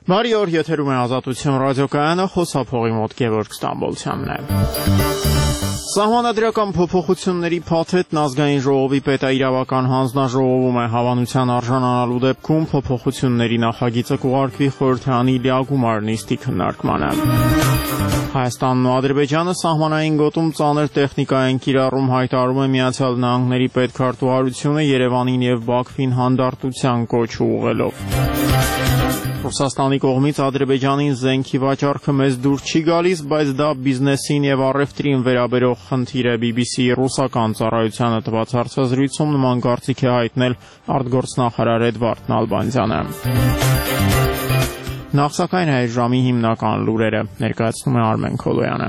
Բարի օր, եթերում է Ազատություն ռադիոկայանը, խոսափողի մոտ Գևորգ Ստամբոլցյանն է։ Սահմանադրական փոփոխությունների փաթեթն ազգային ժողովի պետաիրավական հանձնաժողովում է հավանության արժանանալու դեպքում փոփոխությունների նախագիծը կուղարկվի խորհրդարանի լիագումար նիստի քննարկմանը։ Հայաստանն ու Ադրբեջանը սահմանային գոտում ծանր տեխնիկային կիրառում հայտարարում է Միացյալ Նահանգների պետքարտուղարությունը Երևանին եւ Բաքվին հանդարտության կոչ ուղղելով։ Ռուսաստանի կողմից Ադրբեջանին զենքի վաճառքը մեզ դուր չի գալիս, բայց դա բիզնեսին եւ առևտրին վերաբերող խնդիր է։ BBC-ի ռուսական ծառայությանը տված հարցազրույցում նման կարծիք է հայտնել արտգործնախարար Էդվարդ Նալբանդյանը։ Նախ սակայն այս ժամի հիմնական լուրերը ներկայացնում է Արմեն Քոլոյանը։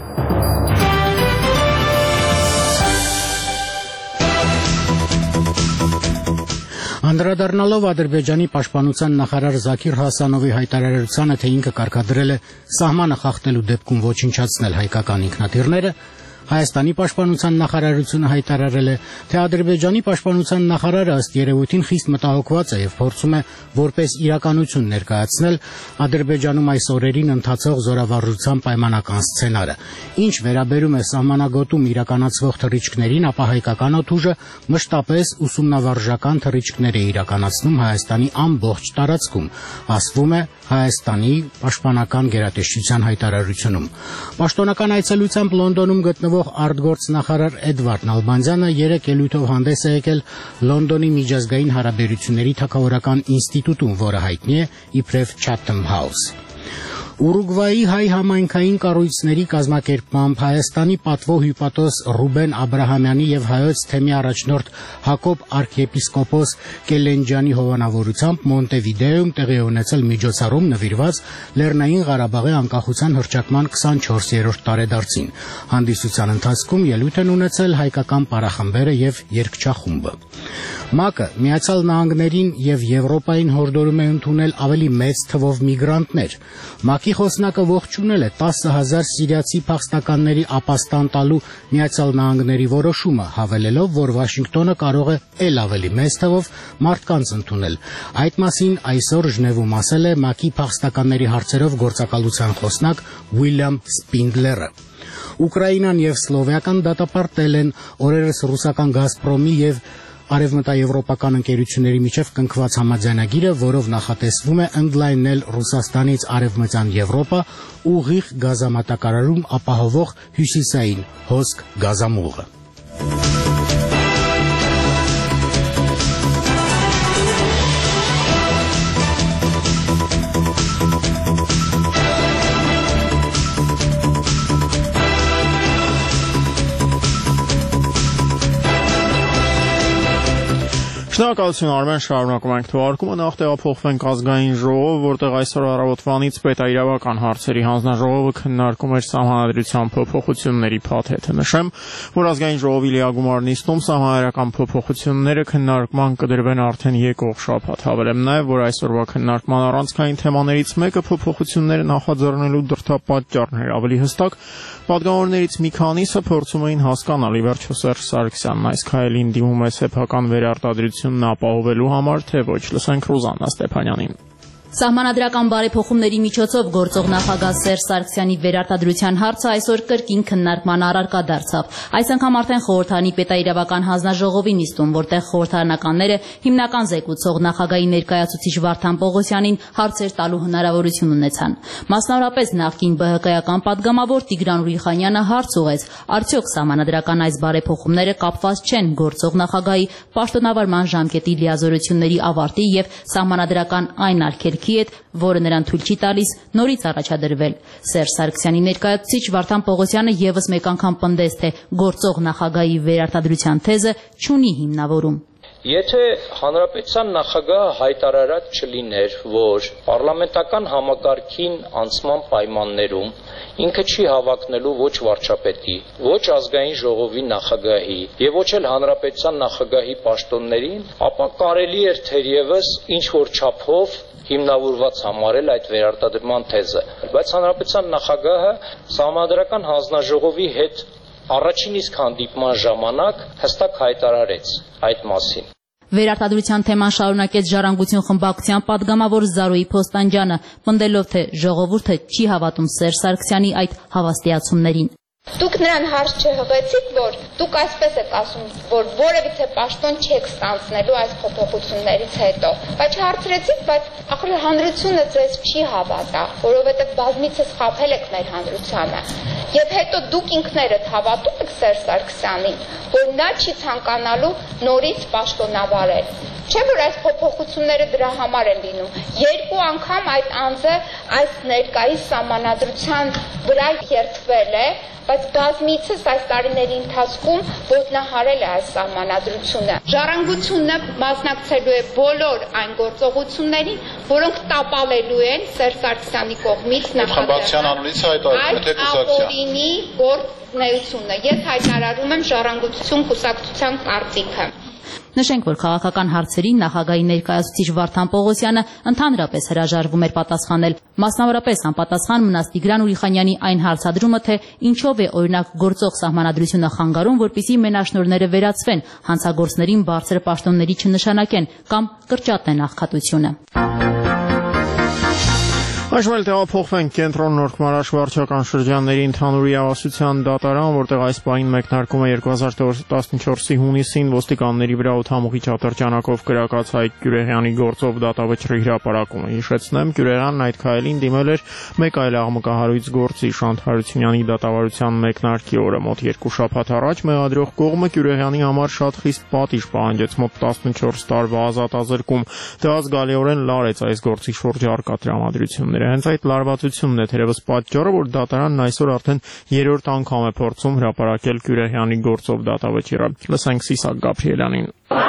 Անդրադառնալով Ադրբեջանի պաշտպանության նախարար Զաքիր Հասանովի հայտարարությանը, թե ինքը կարգադրել է սահմանը խախտելու դեպքում ոչնչացնել հայկական ինքնաթիռները, Հայաստանի պաշտպանության նախարարությունը հայտարարել է, թե Ադրբեջանի պաշտպանության նախարարը ըստ երևույթին խիստ մտահոգված է եւ փորձում է որպես իրականություն ներկայացնել Ադրբեջանում այս օրերին ընթացող զորավարժության պայմանական սցենարը։ Ինչ վերաբերում է սահմանագոտում իրականացվող թռիչքներին, ապա հայկական օդուժը մշտապես ուսումնավարժական թռիչքներ է իրականացնում Հայաստանի ամբողջ տարածքում, ասվում է Հայաստանի պաշտպանական գերատեսչության հայտարարությունում։ Պաշտոնական այցելությամբ Լոնդոնում գտնվող արտգործնախարար Էդվարդ Նալբանդյանը երեկ ելույթով հանդես է եկել Լոնդոնի միջազգային հարաբերությունների թագավորական ինստիտուտում, որը հայտնի է իբրև Chatham House։ Ուրուգվայի հայ համայնքային կառույցների կազմակերպմամբ Հայաստանի պատվո հյուպատոս Ռուբեն Աբրահամյանի եւ հայոց թեմի առաջնորդ Հակոբ arczepiskopos Կելենջյանի հովանավորությամբ Մոնտեվիդեոյում տեղի ունեցել միջոցառում նվիրված Լեռնային Ղարաբաղի անկախության հռչակման 24-րդ տարեդարձին։ Հանդիսության ընթացքում ելույթ են ունեցել հայկական պարախմբերը եւ երգչախումբը։ ՄԱԿ-ը Միացյալ Նահանգներին եւ Եվրոպային հորդորում է ընդունել ավելի մեծ թվով միգրանտներ։ ՄԱԿ-ի խոսնակը ողջունել է 10,000 սիրիացի փախստականների ապաստան տալու Միացյալ Նահանգների որոշումը, հավելելով, որ Վաշինգտոնը կարող է ել ավելի մեծ թվով մարդկանց ընդունել։ Այդ մասին այսօր Ժնևում ասել է ՄԱԿ-ի փախստականների հարցերով գործակալության խոսնակ Ուիլյամ Սպինդլերը։ Ուկրաինան եւ Սլովակիան դատապարտել են օրերս ռուսական Գազպրոմի եւ արևմտաեվրոպական ընկերությունների միջև կնքված համաձայնագիրը, որով նախատեսվում է ընդլայնել Ռուսաստանից արևմտյան Եվրոպա ուղիղ գազամատակարարում ապահովող հյուսիսային հոսք գազամուղը։ Շնորհակալություն Արմեն, շարունակում ենք թողարկումը, նախ տեղափոխվենք ազգային ժողով, որտեղ այսօր առավոտվանից պետաիրավական հարցերի հանձնաժողովը քննարկում էր սահմանադրության փոփոխությունների փաթեթը։ Նշեմ, որ ազգային ժողովի լիագումար նիստում սահմանադրական փոփոխությունները քննարկման կդրվեն արդեն եկող շաբաթ։ Հավելեմ նաև, որ այսօրվա քննարկման առանցքային թեմաներից մեկը փոփոխությունները նախաձեռնելու դրդապատճառն էր։ Ավելի հստակ, պատգամավորներից մի քանիսը փորձում էին հասկանալ, ի վերջո Սերժ Սարգսյանն այս քայլին դիմում է սեփական վերարտադրությունն ապահովելու համար, թե ոչ։ Լսենք Ռուզաննա Ստեփանյանին։ Սահմանադրական բարեփոխումների միջոցով գործող նախագահ Սերժ Սարգսյանի վերարտադրության հարցը այսօր կրկին քննարկման առարկա դարձավ։ Այս անգամ արդեն խորհրդարանի պետաիրավական հանձնաժողովի նիստում, որտեղ խորհրդարանականները հիմնական զեկուցող նախագահի ներկայացուցիչ Վարդան Պողոսյանին հարցեր տալու հնարավորություն ունեցան։ Մասնավորապես նախկին ԲՀԿ-ական պատգամավոր Տիգրան Ուրիխանյանը հարց ուղղեց, արդյոք սահմանադրական այս բարեփոխումները կապված չեն գործող նախագահի պաշտոնավարման ժամկետի լիազորությունների ավարտի եւ սահմանադրական այն արգելքի հետ, որը նրան թույլ չի տալիս նորից առաջադրվել։ Սերժ Սարգսյանի ներկայացուցիչ Վարդան Պողոսյանը եւս մեկ անգամ պնդեց, թե գործող նախագահի վերարտադրության թեզը չունի հիմնավորում։ Եթե հանրապետության նախագահը հայտարարած չլիներ, որ պարլամենտական համակարգին անցման պայմաններում ինքը չի հավակնելու ոչ վարչապետի, ոչ ազգային ժողովի նախագահի եւ ոչ էլ հանրապետության նախագահի պաշտոններին, ապա կարելի էր թերևս ինչ որ չափով հիմնավորված համարել այդ վերարտադրման թեզը, բայց հանրապետության նախագահը Սահմանադրական հանձնաժողովի հետ առաջին իսկ հանդիպման ժամանակ հստակ հայտարարեց այդ մասին։ Վերարտադրության թեման շարունակեց Ժառանգություն խմբակցության падգամավոր Զարուհի Փոստանջյանը, պնդելով, թե ժողովուրդը չի հավատում Սերժ Սարգսյանի այդ հավաստիացումներին։ Դուք նրան հարց չհղեցիք, որ դուք այսպես եք ասում, որ որևիցե պաշտոն չեք ստանձնելու այս փոփոխություններից հետո, բայց հարցրեցիք, բայց ախր հանրությունը ձեզ չի հավատա, որովհետև բազմիցս խաբել եք մեր հանրությանը։ Եվ հետո դուք ինքներդ հավատում եք Սերժ Սարգսյանին, որ նա չի ցանկանալու նորից պաշտոնավարել։ Չէ՞ որ այս փոփոխությունները դրա համար են լինում։ Երկու անգամ այդ անձը այս ներկայիս սահմանադրության վրա երթվել է, բայց բազմիցս այս տարիների ընթացքում ոտնահարել է այս սահմանադրությունը։ Ժառանգությունը մասնակցելու է բոլոր այն գործողություններին, որոնք տապալելու են Սերժ Սարգսյանի կողմից այս ապօրինի գործունեությունը։ Ես հայտարարում եմ Ժառանգություն կուսակցության կարծիքը։ Նշենք, որ քաղաքական հարցերին նախագահի ներկայացուցիչ Վարդան Պողոսյանը ընդհանրապես հրաժարվում էր պատասխանել, մասնավորապես անպատասխան մնաց Տիգրան Ուրիխանյանի այն հարցադրումը, թե ինչով է օրինակ գործող սահմանադրությունը խանգարում, որպեսզի մենաշնորհները վերացվեն, հանցագործներին բարձր պաշտոնների չնշանակեն կամ կրճատեն աղքատությունը։ Այժմ էլ տեղափոխվենք կենտրոն Նորք-Մարաշ վարչական շրջանների ընդհանուր իրավասության դատարան, որտեղ այս պահին մեկնարկում է 2014-ի հունիսին ոստիկանների վրա օդամուղի ատրճանակով կրակած Հայկ Գյուրեղյանի գործով դատավճռի հրապարակումը։ Հիշեցնեմ, Գյուրեղյանն այդ քայլին դիմել էր մեկ այլ աղմկահարույց գործի Շանթ Հարությունյանի դատավարության մեկնարկի օրը։ Մոտ 2 շաբաթ առաջ մեղադրող կողմը Գյուրեղյանի համար շատ խիստ պատիժ պահանջեց, մոտ 14 տարվա ազատազրկում։ Դա զգալիորեն լարեց այս գործի շուրջ առկա տրամադրությունները։ Հենց այդ լարվածությունն է թերևս պատճառը, որ դատարանն այսօր արդեն 3-րդ անգամ է փորձում հրապարակել Գյուրեղյանի գործով դատավճիռը։ Լսենք Սիսակ Գաբրիելյանին։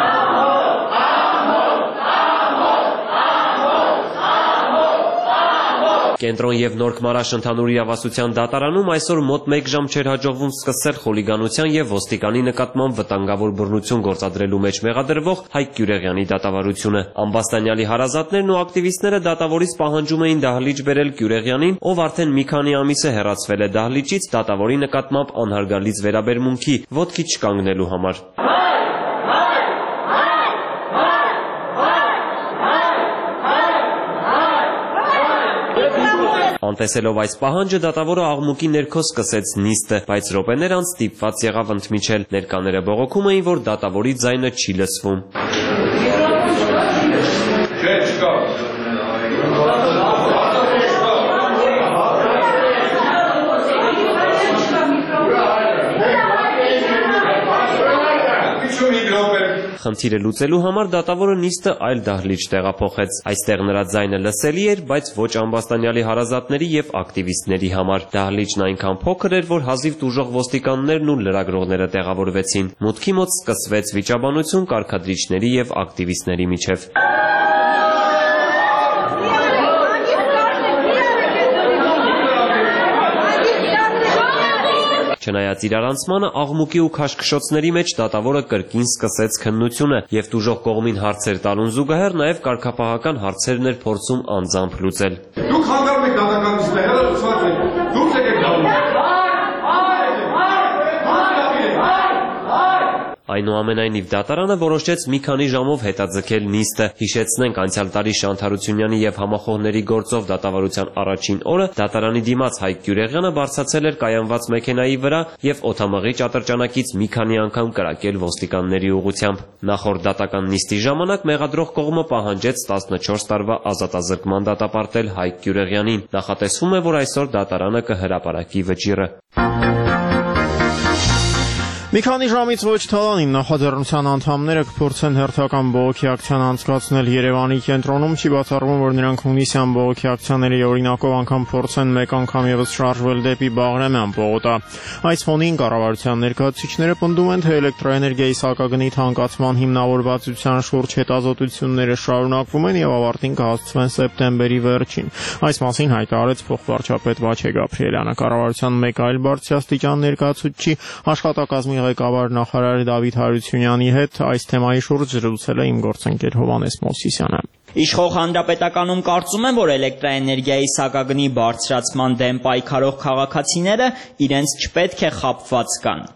Կենտրոն եւ Նորք-Մարաշ ընդհանուր իրավասության դատարանում այսօր մոտ 1 ժամ չէր հաջողվում սկսել խուլիգանության եւ ոստիկանի նկատմամբ վտանգավոր բռնություն գործադրելու մեջ մեղադրվող Հայկ Գյուրեղյանի դատավարությունը։ Ամբաստանյալի հարազատներն ու ակտիվիստները դատավորից պահանջում էին դահլիճ բերել Գյուրեղյանին, ով արդեն մի քանի ամիս է հեռացվել է դահլիճից դատավորի նկատմամբ անհարգալից վերաբերմունքի, ոտքի չկանգնելու համար։ Անտեսելով այս պահանջը դատավորը աղմուկի ներքո սկսեց նիստը, բայց րոպեներ անց ստիպված եղավ ընդմիջել։ Ներկաները բողոքում էին, որ դատավորի ձայնը չի լսվում։ Խնդիրը լուծելու համար դատավորը նիստը այլ դահլիճ տեղափոխեց։ Այստեղ նրա ձայնը լսելի էր, բայց ոչ ամբաստանյալի հարազատների եւ ակտիվիստների համար։ Դահլիճն այնքան փոքր էր, որ հազիվ տուժող ոստիկաններն ու լրագրողները տեղավորվեցին։ Մուտքի մոտ սկսվեց վիճաբանություն կարգադրիչների եւ ակտիվիստների միջև։ Չնայած իրարանցմանը աղմուկի ու քաշքշոցների մեջ դատավորը կրկին սկսեց քննությունը եւ տուժող կողմին հարցեր տալուն զուգահեռ նաեւ կարգապահական հարցերն էր փորձում անձամբ լուծել։ Դուք խանգարում եք դատականիստները, լուծված եք։ Դուք եք դառնում։ Այնուամենայնիվ դատարանը որոշեց մի քանի ժամով հետաձգել նիստը։ Հիշեցնենք, անցյալ տարի Շանթ Հարությունյանի եւ համախոհների գործով դատավարության առաջին օրը դատարանի դիմաց Հայկ Գյուրեղյանը բարձրացել էր կայանված մեքենայի վրա եւ օդամղի ատրճանակից մի քանի անգամ կրակել ոստիկանների ուղղությամբ։ Նախորդ դատական նիստի ժամանակ մեղադրող կողմը պահանջեց 14 տարվա ազատազրկման դատապարտել Հայկ Գյուրեղյանին։ Նախատեսվում է, որ այսօր դատարանը կհրապարակի վճիռը։ Մի քանի ժամից ոչ թալանին նախաձեռնության անդամները կփորձեն հերթական բողոքի ակցիան անցկացնել Երևանի կենտրոնում, չի բացառվում, որ նրանք հունիսյան բողոքի ակցիաների օրինակով անգամ փորձեն մեկ անգամ եւս շարժվել դեպի Բաղրամյան պողոտա։ Այս ֆոնին կառավարության ներկայացուցիչները պնդում են, թե էլեկտրոէներգիայի սակագնի թանկացման հիմնավորվածության շուրջ հետազոտությունները շարունակվում են եւ ավարտին կհասցվեն սեպտեմբերի վերջին։ Այս մասին հայտարարեց փոխվարչապետ Վաչե Գաբրիելյանը։ Կառավարության մեկ այլ բարձրաստիճան ներկայացուցիչ աշխատակազմի ղեկավար նախարար Դավիթ Հարությունյանի հետ այս թեմայի շուրջ զրուցել է իմ գործընկեր Հովհաննես Մովսիսյանը։ Իշխող հանրապետականում կարծում են, որ էլեկտրաէներգիայի սակագնի բարձրացման դեմ պայքարող քաղաքացիները իրենց չպետք է խաբված կան։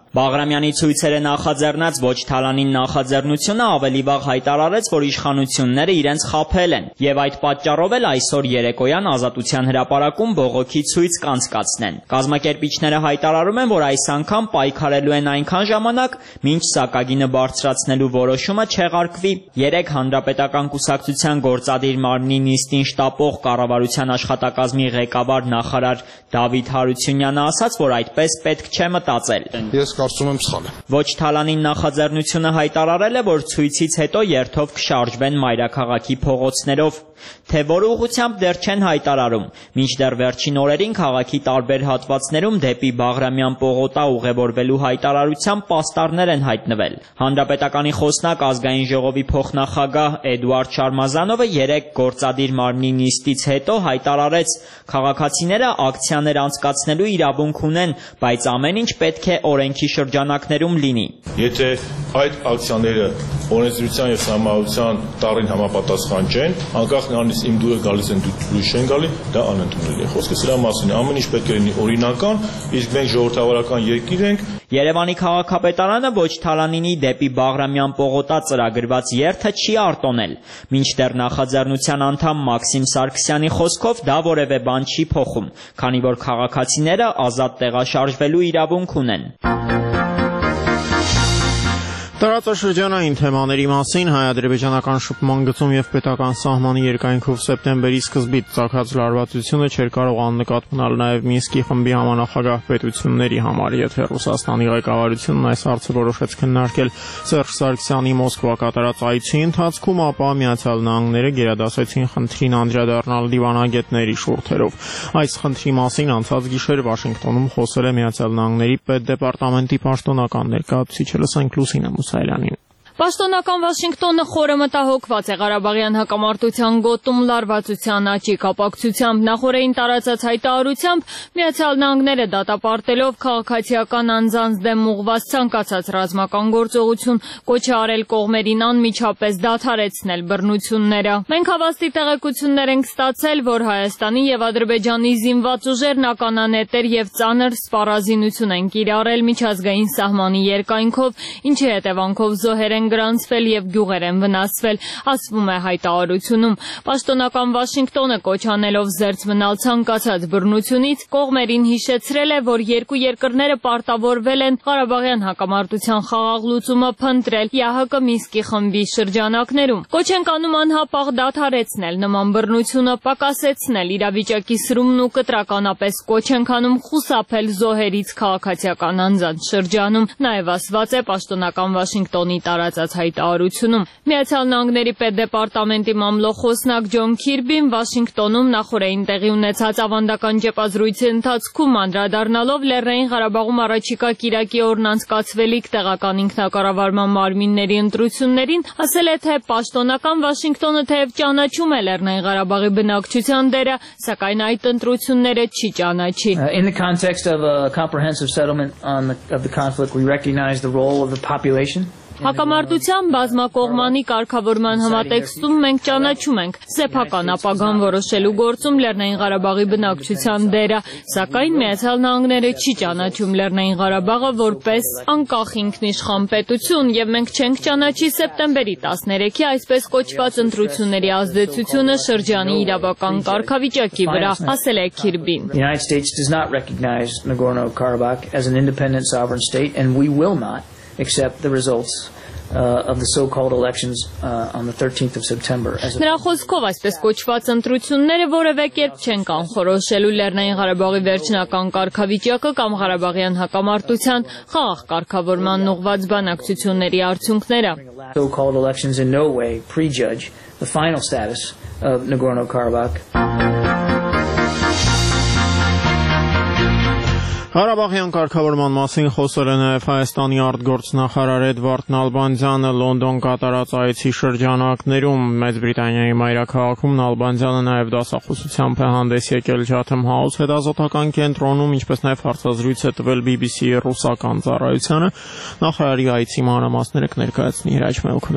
Բաղրամյանի ցույցերը նախաձեռնած ոչ թալանին նախաձեռնությունը ավելի վաղ հայտարարեց, որ իշխանությունները իրենց խաբել են եւ այդ պատճառով էլ այսօր երեկոյան Ազատության հրապարակում բողոքի ցույց կանցկացնեն։ Կազմակերպիչները հայտարարում են, որ այս անգամ պայքարելու են այնքան ժամանակ, մինչ սակագինը բարձրացնելու որոշումը չեղարկվի։ Երեկ Հանրապետական կուսակցության գործադիր մարմնի նիստին շտապող կառավարության աշխատակազմի ղեկավար նախարար Դավիթ Հարությունյանը ասաց, որ այդպես պետք չէ մտածել։ Ես կարծում եմ սխալ է։ Ոչ թալանին նախաձեռնությունը հայտարարել է, որ ցույցից հետո երթով կշարժվեն մայրաքաղաքի փողոցներով, թե որ ուղղությամբ դեռ չեն հայտարարում։ Մինչդեռ վերջին օրերին քաղաքի տարբեր հատվածներում դեպի Բաղրամյան պողոտա ուղևորվելու հայտարարությամբ պաստառներ են հայտնվել։ Հանրապետականի խոսնակ ազգային ժողովի փոխնախագահ Էդուարդ Շարմազանովը երեկ գործադիր մարմնի նիստից հետո հայտարարեց, քաղաքացիները ակցիաներ անցկացնելու իրավունք ունեն, բայց ամեն ինչ պետք է օրենքի շրջանակներում լինի։ Եթե այդ ակցիաները օրենսդրության եւ համահայության տառին համապատասխան չեն, անկախ նրանից իմ դուրը գալիս են դուրս չեն գալի, դա անընդունելի է խոսքը։ Սրա մասին ամեն ինչ պետք է լինի օրինական, իսկ մենք ժողովրդավարական երկիր ենք։ Երևանի քաղաքապետարանը ոչ թալանինի դեպի Բաղրամյան պողոտա ծրագրված երթը չի արտոնել։ Մինչդեռ նախաձեռնության անդամ Մաքսիմ Սարգսյանի խոսքով դա որևէ բան չի փոխում, քանի որ քաղաքացիները ազատ տեղաշարժվելու իրավունք ունեն։ Տարածաշրջանային թեմաների մասին հայ-ադրբեջանական շփման գծում եւ պետական սահմանի երկայնքով սեպտեմբերի սկզբից ծագած լարվածությունը չէր կարող աննկատ մնալ նաեւ Մինսկի խմբի համանախագահ պետությունների համար, եթե Ռուսաստանի ղեկավարությունն այս հարցը որոշեց քննարկել Սերժ Սարգսյանի Մոսկվա կատարած այցի ընթացքում, ապա Միացյալ Նահանգները գերադասեցին խնդրին անդրադառնալ դիվանագետների շուրթերով։ Այս խնդրի մասին անցած գիշեր Վաշինգտոնում խոսել է Միացյալ Նահանգների պետդեպարտամենտի պաշտոնական ներկայացուցիչը, լսենք Լուսինե Մուսայելյանին։ Պաշտոնական Վաշինգտոնը խորը մտահոգված է Ղարաբաղյան հակամարտության գոտում լարվածության աճի կապակցությամբ նախորդին տարածած հայտարարությամբ Միացյալ Նահանգները դատապարտելով քաղաքացիական անձանց դեմ ուղղված ցանկացած ռազմական գործողություն կոչ է արել կողմերին անմիջապես դադարեցնել բռնությունները։ Մենք հավաստի տեղեկություններ ենք ստացել, որ Հայաստանի եւ Ադրբեջանի զինված ուժերն ականանետեր եւ ծանր սպառազինություն են կիրառել միջազգային սահմանի երկայնքով, ինչի հետևանքով զոհեր են գրանցվել եւ գյուղեր են վնասվել, ասվում է հայտարարությունում։ Պաշտոնական Վաշինգտոնը կոչ անելով զերծ մնալ ցանկացած բռնությունից կողմերին հիշեցրել է, որ երկու երկրները պարտավորվել են Ղարաբաղյան հակամարտության խաղաղ լուծումը փնտրել ԵԱՀԿ Մինսկի խմբի շրջանակներում։ Կոչ են անում անհապաղ դադարեցնել նման բռնությունը, պակասեցնել իրավիճակի սրումն ու կտրականապես կոչ են անում խուսափել զոհերից քաղաքացիական անձանց շրջանում։ Նաեւ ասված է պաշտոնական Վաշինգտոնի տարածած հայտարարությունում։ Միացյալ Նահանգների պետդեպարտամենտի մամլոխոսնակ Ջոն Քիրբին Վաշինգտոնում նախորդին տեղի ունեցած ավանդական ճեպազրույցի ընթացքում անդրադառնալով Լեռնային Ղարաբաղում առաջիկա կիրակի օրն անցկացվելիք տեղական ինքնակառավարման մարմինների ընտրություններին, ասել է, թե պաշտոնական Վաշինգտոնը թեև ճանաչում է Լեռնային Ղարաբաղի բնակչության դերը, սակայն այդ ընտրությունները չի ճանաչի։ In the context of a comprehensive settlement of the conflict, we recognize the role of the population. Հակամարտության բազմակողմանի կարգավորման համատեքստում մենք ճանաչում ենք սեփական ապագան որոշելու գործում Լեռնային Ղարաբաղի բնակչության դերը, սակայն Միացյալ Նահանգները չի ճանաչում Լեռնային Ղարաբաղը որպես անկախ ինքնիշխան պետություն եւ մենք չենք ճանաչի սեպտեմբերի 13-ի այսպես կոչված ընտրությունների ազդեցությունը շրջանի իրավական կարգավիճակի վրա, ասել է Քիրբին։ The United States does not recognize Nagorno-Karabakh as an independent sovereign state and we will not accept the results of the so-called elections on the 13th of September. Նրա խոսքով այսպես կոչված ընտրությունները որևէ կերպ չեն կանխորոշելու Լեռնային Ղարաբաղի վերջնական կարգավիճակը կամ Ղարաբաղյան հակամարտության խաղաղ կարգավորման ուղղված բանակցությունների արդյունքները։ So-called elections in no way prejudge the final status of Nagorno-Karabakh. Ղարաբաղյան կարգավորման մասին խոսել է նաև Հայաստանի արտգործնախարար Էդվարդ Նալբանդյանը Լոնդոն կատարած այցի շրջանակներում։ Մեծ Բրիտանիայի մայրաքաղաքում Նալբանդյանը նաև դասախոսությամբ է հանդես եկել Chatham House հետազոտական կենտրոնում, ինչպես նաև հարցազրույց է տվել BBC-ի ռուսական ծառայությանը։ Նախարարի այցի մանրամասները կներկայացնի Հրաչ Մելքոնյանը։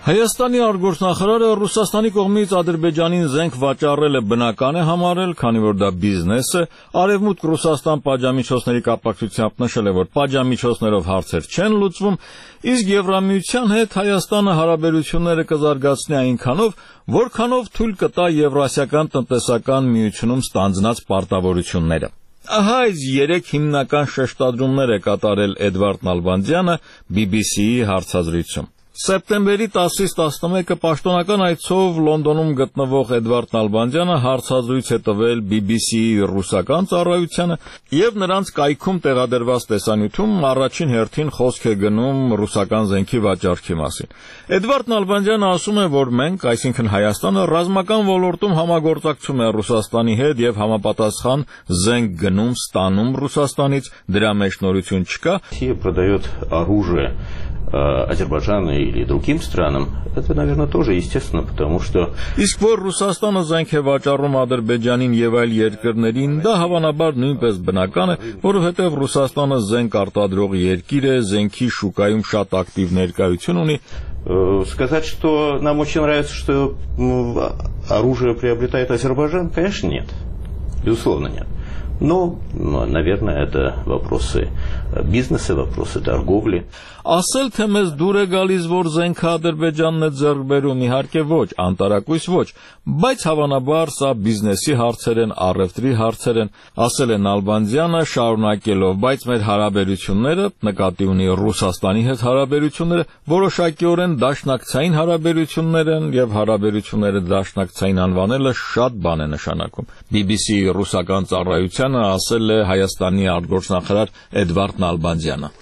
Հայաստանի արտգործնախարարը Ռուսաստանի կողմից Ադրբեջանին զենք վաճառելը բնական է համարել, քանի որ դա բիզնես է, Արևմուտք Ռուսաստան պատժամիջոցների կապակցությամբ նշել է, որ պատժամիջոցներով հարցեր չեն լուծվում, իսկ Եվրամիության հետ Հայաստանը հարաբերությունները կզարգացնի այնքանով, որքանով թույլ կտա Եվրասիական տնտեսական միությունում ստանձնած պարտավորությունները։ Ահա այս 3 հիմնական շեշտադրումներ է կատարել Էդվարդ Նալբանդյանը BBC-ի հարցազրույցում։ Սեպտեմբերի 10-ից 11-ը պաշտոնական այցով Լոնդոնում գտնվող Էդվարդ Նալբանդյանը հարցազրույց է տվել BBC-ի ռուսական ծառայությանը եւ նրանց կայքում տեղադրված տեսանյութում առաջին հերթին խոսք է գնում ռուսական զենքի վաճառքի մասին։ Էդվարդ Նալբանդյանը ասում է, որ մենք, այսինքն Հայաստանը, ռազմական ոլորտում համագործակցում է Ռուսաստանի հետ եւ համապատասխան զենք գնում, ստանում Ռուսաստանից, դրա մեջ նորություն չկա։ Продает оружие Азербайджану или другим странам, это, наверное, тоже естественно, потому что... Իսկ որ Ռուսաստանը զենք է վաճառում Ադրբեջանին եւ այլ երկրներին, դա հավանաբար նույնպես բնական է, որովհետեւ Ռուսաստանը զենք արտադրող երկիր է, զենքի շուկայում շատ ակտիվ ներկայություն ունի։ Сказать, что нам очень нравится, что оружие приобретает Азербайджан, конечно, нет. Безусловно, нет. Но, наверное, это вопросы бизнеса, вопросы торговли. Ասել թե մեզ դուր է գալիս, որ զենքը Ադրբեջանն է ձեռք բերում, իհարկե ոչ, անտարակույս ոչ, բայց հավանաբար սա բիզնեսի հարցեր են, առևտրի հարցեր են, ասել է Նալբանդյանը շարունակելով, բայց մեր հարաբերությունները, նկատի ունի Ռուսաստանի հետ հարաբերությունները, որոշակիորեն դաշնակցային հարաբերություններ են եւ հարաբերությունները դաշնակցային անվանելը շատ բան է նշանակում։ BBC-ի ռուսական ծառայությանը ասել է Հայաստանի արտգործնախարար Էդվարդ Նալբանդյանը։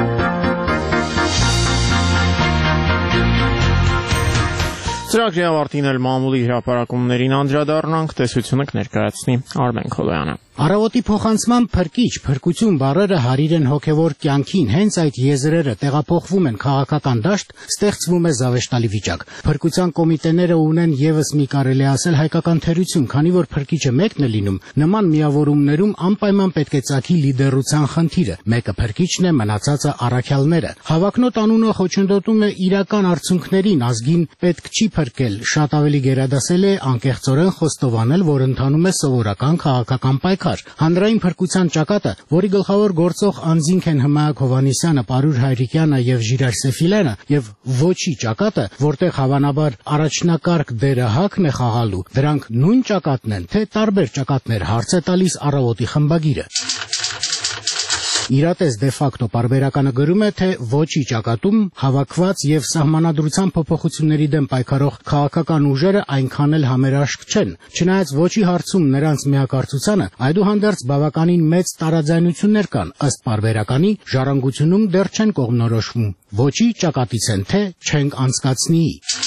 Ծրագրի ավարտին էլ մամուլի հրապարակումներին անդրադառնանք, տեսությունը կներկայացնի Արմեն Քոլոյանը։ Առավոտի փոխանցման փրկիչ, փրկություն բառերը հարիր են հոգևոր կյանքին, հենց այդ եզրերը տեղափոխվում են քաղաքական դաշտ, ստեղծվում է զավեշտալի վիճակ։ Փրկության կոմիտեները ունեն եւս մի կարելի ասել հայկական թերություն, քանի որ փրկիչը մեկն է լինում, նման միավորումներում անպայման պետք է ծագի լիդերության խնդիրը։ Մեկը փրկիչն է, մնացածը առաքյալները։ Հավակնոտ անունը խոչընդոտում է իրական արդյունքներին, ազգին պետք չի փրկել, շատ ավելի գերադասել է անկեղծորեն խոստովանել, որ ընթանում է սովորական քաղաքական պայքար։ Հանրային փրկության ճակատը, որի գլխավոր գործող անձինք են Հմայակ Հովհաննիսյանը, Պարուր Հայրիկյանը եւ Ժիրայր Սեֆիլյանը, եւ ոչի ճակատը, որտեղ հավանաբար առաջնակարգ դերը Հակն է խաղալու, դրանք նույն ճակատն են, թե տարբեր ճակատներ, հարց է տալիս Առավոտի խմբագիրը։ Իրատես դե ֆակտո պարբերականը գրում է, թե ոչի ճակատում հավաքված եւ սահմանադրության փոփոխությունների դեմ պայքարող քաղաքական ուժերը այնքան էլ համերաշխ չեն։ Չնայած ոչի հարցում նրանց միակարծությանը, այդուհանդերձ բավականին մեծ տարաձայնություններ կան, ըստ պարբերականի, ժառանգությունում դեռ չեն կողմնորոշվում։ Ոչի ճակատից են, թե չենք անցկացնի։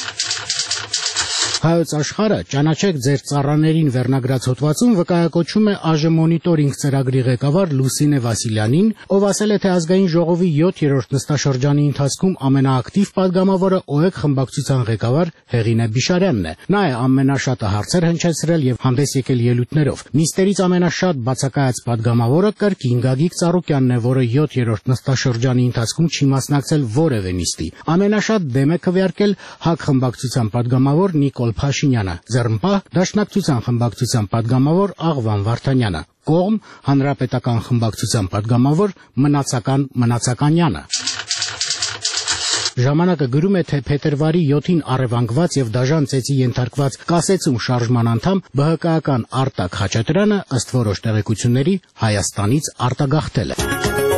Հայոց աշխարհը ճանաչեք ձեր ծառաներին վերնագրած հոդվածում վկայակոչում է ԱԺ մոնիտորինգ ծրագրի ղեկավար Լուսինե Վասիլյանին, ով ասել է, թե ազգային ժողովի 7-րդ նստաշրջանի ընթացքում ամենաակտիվ падգամավորը ՕԵԿ խմբակցության ղեկավար Հեղինե Բիշարյանն է։ Նա է ամենաշատը հարցեր հնչեցրել եւ հանդես եկել ելույթներով։ Նիստերից ամենաշատ բացակայած падգամավորը կրկին Գագիկ Ծառուկյանն է, որը 7-րդ նստաշրջանի ընթացքում չի մասնակցել որևէ նիստի։ Ամենաշատ դեմ է քվեարկել ՀԱԿ խմբակցության падգամավոր Նիկոլ Փաշինյանը, ձեռնպահ Դաշնակցության խմբակցության падգամավոր Աղվան Վարդանյանը, կողմ Հանրապետական խմբակցության падգամավոր Մնացականյանը։ Ժամանակը գրում է, թե փետրվարի 7-ին առևանգված եւ դաժան ծեծի ենթարկված կասեցում շարժման անդամ ԲՀԿ-ական Արտակ Խաչատրյանը, ըստ որոշ տեղեկությունների, Հայաստանից արտագաղթել է։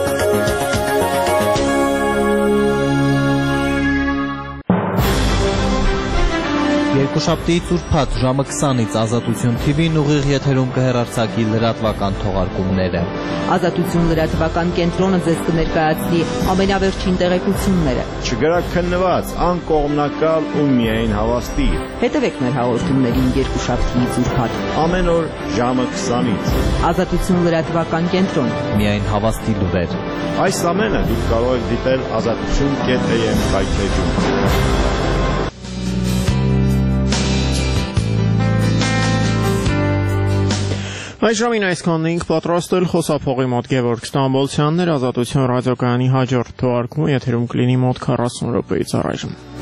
Երկուշաբթիից ուրբաթ ժամը 20-ից Ազատություն TV-ն ուղիղ եթերում կհեռարձակի լրատվական թողարկումները։ Ազատություն լրատվական կենտրոնը ձեզ կներկայացնի ամենավերջին տեղեկությունները։ Չգրակ քննված, անկողմնակալ ու միայն հավաստի։ Հետևեք մեր հաղորդումներին երկուշաբթիից ուրբաթ։ Ամեն օր ժամը 20-ից։ Ազատություն լրատվական կենտրոն։ Միայն հավաստի լուրեր։ Այս ամենը դուք կարող եք դիտել azatutun.am կայքեջում։ Այս ժամին այսքանն էինք պատրաստել, խոսափողի մոտ Գևորգ Ստամբոլցյանն էր, Ազատություն ռադիոկայանի հաջորդ թողարկումը եթերում կլինի մոտ 40 րոպեից առայժմ։